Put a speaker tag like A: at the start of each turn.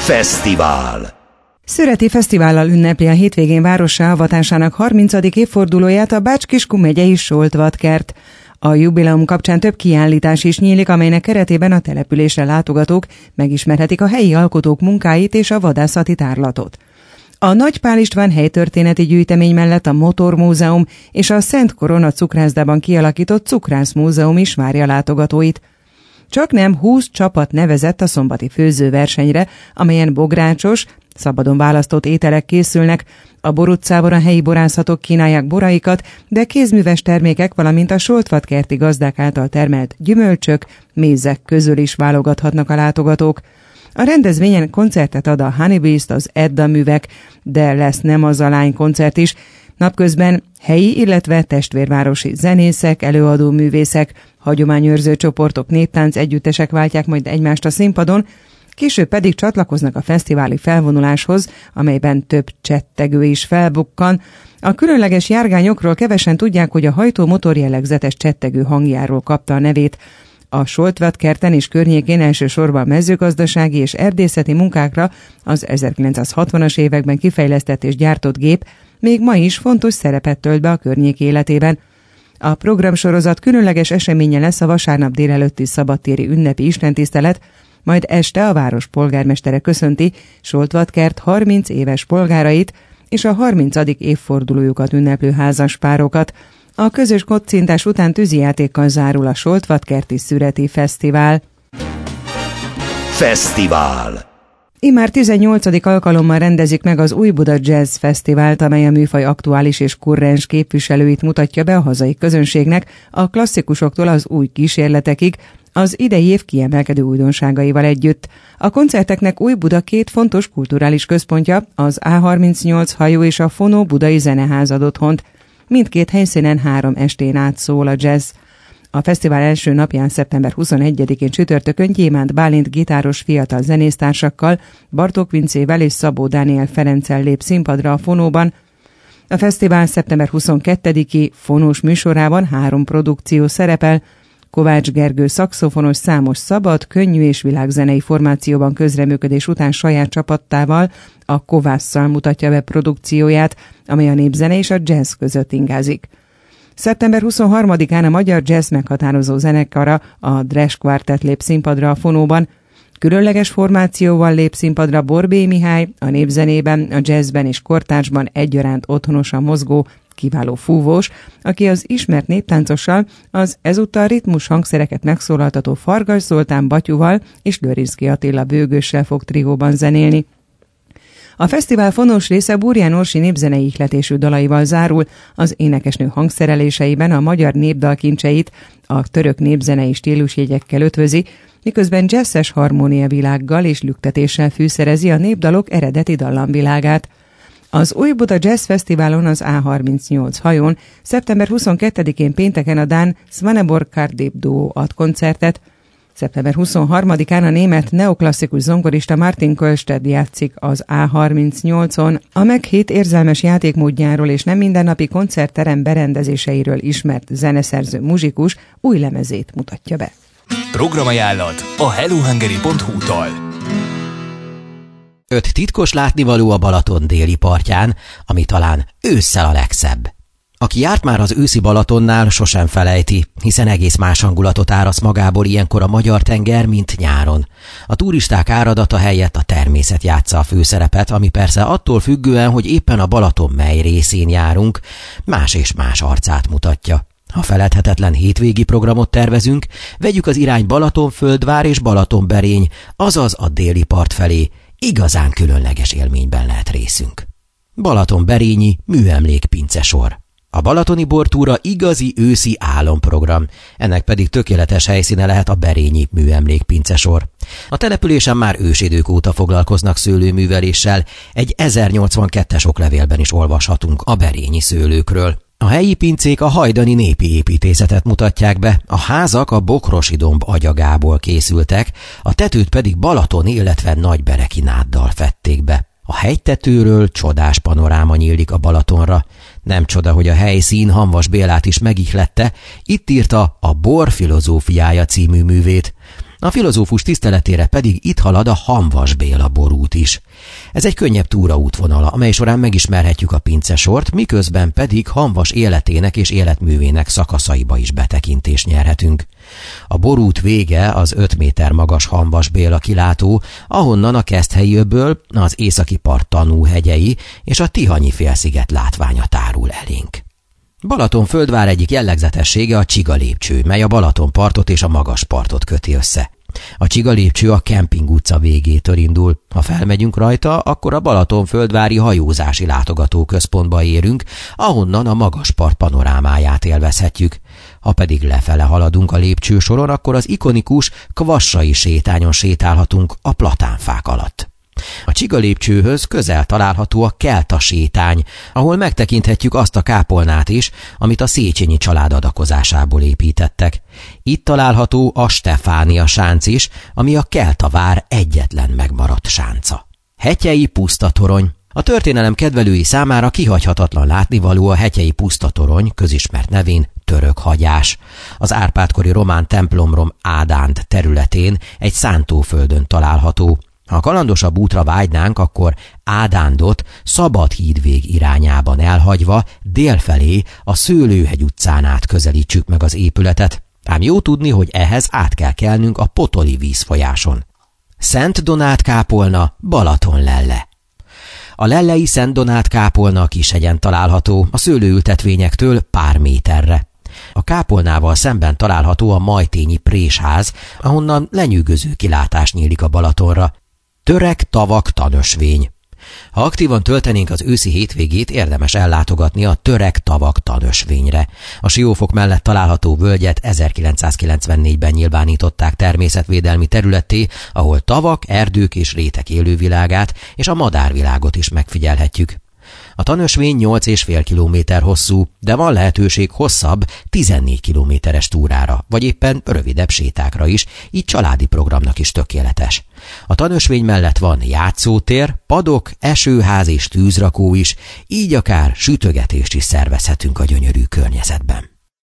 A: Fesztivál.
B: Szüreti fesztivállal ünnepli a hétvégén várossá avatásának 30. évfordulóját a Bács-Kiskun megyei Soltvatkert. A jubileum kapcsán több kiállítás is nyílik, amelynek keretében a településre látogatók megismerhetik a helyi alkotók munkáit és a vadászati tárlatot. A Nagy Pál István helytörténeti gyűjtemény mellett a Motormúzeum és a Szent Korona cukrászdában kialakított Cukrászmúzeum is várja látogatóit. Csaknem 20 csapat nevezett a szombati főzőversenyre, amelyen bográcsos, szabadon választott ételek készülnek. A Bor utcában a helyi borászatok kínálják boraikat, de kézműves termékek, valamint a soltvatkerti gazdák által termelt gyümölcsök, mézek közül is válogathatnak a látogatók. A rendezvényen koncertet ad a Honeybeast, az Edda művek, de lesz Nem az a lány koncert is. Napközben helyi, illetve testvérvárosi zenészek, előadó művészek, hagyományőrző csoportok, néptánc együttesek váltják majd egymást a színpadon, később pedig csatlakoznak a fesztiváli felvonuláshoz, amelyben több csettegő is felbukkan. A különleges járgányokról kevesen tudják, hogy a hajtó motor jellegzetes csettegő hangjáról kapta a nevét. A Soltvatkerten és környékén elsősorban mezőgazdasági és erdészeti munkákra az 1960-as években kifejlesztett és gyártott gép még ma is fontos szerepet tölt be a környék életében. A programsorozat különleges eseménye lesz a vasárnap délelőtti szabadtéri ünnepi istentisztelet, majd este a város polgármestere köszönti Soltvatkert 30 éves polgárait és a 30. évfordulójukat ünneplő házaspárokat. A közös kocintás után tűzijátékkal zárul a Soltvatkerti Szüreti Fesztivál.
A: Fesztivál.
B: Immár 18. alkalommal rendezik meg az Újbuda Jazz Fesztivált, amely a műfaj aktuális és kurrens képviselőit mutatja be a hazai közönségnek, a klasszikusoktól az új kísérletekig, az idei év kiemelkedő újdonságaival együtt. A koncerteknek Újbuda két fontos kulturális központja, az A38 hajó és a Fonó Budai Zeneház ad otthont. Mindkét helyszínen 3 estén át szól a jazz. A fesztivál első napján, szeptember 21-én csütörtökön Gyémánt Bálint gitáros fiatal zenésztársakkal, Bartók Vincével és Szabó Dániel Ferenccel lép színpadra a Fonóban. A fesztivál szeptember 22-i fonós műsorában 3 produkció szerepel. Kovács Gergő szaxofonos számos szabad, könnyű és világzenei formációban közreműködés után saját csapattával, a Kovásszal mutatja be produkcióját, amely a népzene és a jazz között ingázik. Szeptember 23-án a magyar jazz meghatározó zenekara, a Dres Quartet lép színpadra a Fonóban. Különleges formációval lép színpadra Borbély Mihály, a népzenében, a jazzben és kortársban egyaránt otthonosan mozgó, kiváló fúvós, aki az ismert néptáncossal, az ezúttal ritmus hangszereket megszólaltató Fargas Zoltán Batyuval és Lőrinszky Attila bőgőssel fog trióban zenélni. A fesztivál fontos része Burján Orsi népzenei ihletésű dalaival zárul, az énekesnő hangszereléseiben a magyar népdalkincseit a török népzenei stílusjegyekkel ötvözi, miközben jazzes harmóniavilággal és lüktetéssel fűszerezi a népdalok eredeti dallamvilágát. Az Újbuda Jazz Fesztiválon az A38 hajón szeptember 22-én pénteken a dán Svaneborg Kardép duó ad koncertet. Szeptember 23-án a német neoklasszikus zongorista Martin Kölsted játszik az A38-on. A Meghét érzelmes játékmódjáról és nem mindennapi koncertterem berendezéseiről ismert zeneszerző muzsikus új lemezét mutatja be.
C: Programajánlat a hellohungary.hu-tól.
D: 5 titkos látnivaló a Balaton déli partján, ami talán ősszel a legszebb. Aki járt már az őszi Balatonnál, sosem felejti, hiszen egész más hangulatot áraszt magából ilyenkor a magyar tenger, mint nyáron. A turisták áradata helyett a természet játsza a főszerepet, ami persze attól függően, hogy éppen a Balaton mely részén járunk, más és más arcát mutatja. Ha feledhetetlen hétvégi programot tervezünk, vegyük az irány Balatonföldvár és Balatonberény, azaz a déli part felé, igazán különleges élményben lehet részünk. Balatonberényi műemlék pincesor. A balatoni bortúra igazi őszi álomprogram, ennek pedig tökéletes helyszíne lehet a Berényi műemlék pincesor. A településen már ősidők óta foglalkoznak szőlőműveléssel, egy 1082-es oklevélben is olvashatunk a berényi szőlőkről. A helyi pincék a hajdani népi építészetet mutatják be, a házak a Bokrosi domb agyagából készültek, a tetőt pedig balatoni, illetve nagybereki náddal fedték be. A hegytetőről csodás panoráma nyílik a Balatonra. Nem csoda, hogy a helyszín Hamvas Bélát is megihlette, itt írta a Bor filozófiája című művét. A filozófus tiszteletére pedig itt halad a Hamvas Béla borút is. Ez egy könnyebb túraútvonal, amely során megismerhetjük a pincesort, miközben pedig Hamvas életének és életművének szakaszaiba is betekintést nyerhetünk. A borút vége az 5 méter magas Hamvas Béla kilátó, ahonnan a Keszthelyi öböl, az északi part Tanúhegyei és a Tihanyi félsziget látványa tárul elénk. Balatonföldvár egyik jellegzetessége a csigalépcső, mely a Balatonpartot és a Magaspartot köti össze. A csigalépcső a Kemping utca végétől indul. Ha felmegyünk rajta, akkor a Balatonföldvári hajózási látogatóközpontba érünk, ahonnan a Magaspart panorámáját élvezhetjük. Ha pedig lefele haladunk a lépcsősoron, akkor az ikonikus Kvassai sétányon sétálhatunk a platánfák alatt. A csigalépcsőhöz közel található a Kelta sétány, ahol megtekinthetjük azt a kápolnát is, amit a Széchenyi család adakozásából építettek. Itt található a Stefánia sánc is, ami a Kelta vár egyetlen megmaradt sánca. Hetyei pusztatorony. A történelem kedvelői számára kihagyhatatlan látnivaló a Hetyei pusztatorony, közismert nevén Törökhagyás. Az Árpád-kori román templomrom Ádánt területén egy szántóföldön található. Ha kalandosabb útra vágynánk, akkor Ádándot Szabadhídvég irányában elhagyva délfelé a Szőlőhegy utcán át közelítsük meg az épületet. Ám jó tudni, hogy ehhez át kell kelnünk a Potoli vízfolyáson. Szent Donát kápolna, Balatonlelle. A lellei Szent Donát kápolna a Kishegyen található, a szőlőültetvényektől pár méterre. A kápolnával szemben található a Majtényi présház, ahonnan lenyűgöző kilátás nyílik a Balatonra. Törek tavak tanösvény. Ha aktívan töltenénk az őszi hétvégét, érdemes ellátogatni a Törek tavak tanösvényre. A Siófok mellett található völgyet 1994-ben nyilvánították természetvédelmi területté, ahol tavak, erdők és rétek élővilágát és a madárvilágot is megfigyelhetjük. A tanösvény 8,5 kilométer hosszú, de van lehetőség hosszabb 14 kilométeres túrára, vagy éppen rövidebb sétákra is, így családi programnak is tökéletes. A tanösvény mellett van játszótér, padok, esőház és tűzrakó is, így akár sütögetést is szervezhetünk a gyönyörű környezetben.